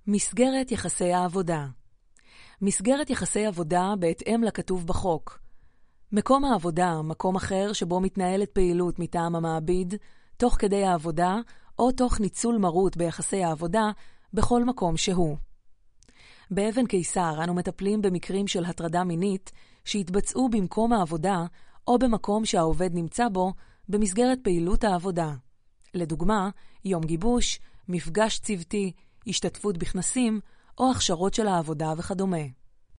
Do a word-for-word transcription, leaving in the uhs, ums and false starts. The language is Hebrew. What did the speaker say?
מסגרת יחסי העבודה. מסגרת יחסי עבודה בהתאם לכתוב בחוק. מקום העבודה, מקום אחר שבו מתנהלת פעילות מטעם המעביד, תוך כדי העבודה או תוך ניצול מרות ביחסי העבודה, בכל מקום שהוא. באבן קיסר אנו מטפלים במקרים של הטרדה מינית שהתבצעו במקום העבודה או במקום שהעובד נמצא בו במסגרת פעילות העבודה. לדוגמה, יום גיבוש, מפגש צוותי, השתתפות בכנסים או הכשרות של העבודה וכדומה.